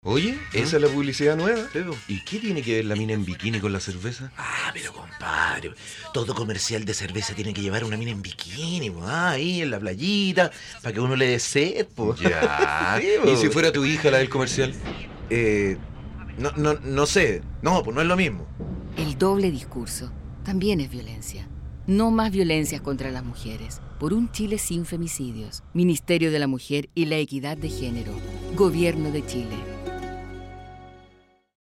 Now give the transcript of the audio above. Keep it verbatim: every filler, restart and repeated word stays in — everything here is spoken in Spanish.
Oye, ¿Ah? esa es la publicidad nueva. Sí, po. ¿Y qué tiene que ver la mina en bikini con la cerveza? Ah, pero compadre, todo comercial de cerveza tiene que llevar una mina en bikini, po, ah, ahí en la playita, para que uno le dé sed, po. Ya. Sí, po. ¿Y si fuera tu hija la del comercial? Eh, no, no, no sé. No, pues no es lo mismo. El doble discurso también es violencia. No más violencias contra las mujeres. Por un Chile sin femicidios. Ministerio de la Mujer y la Equidad de Género. Gobierno de Chile.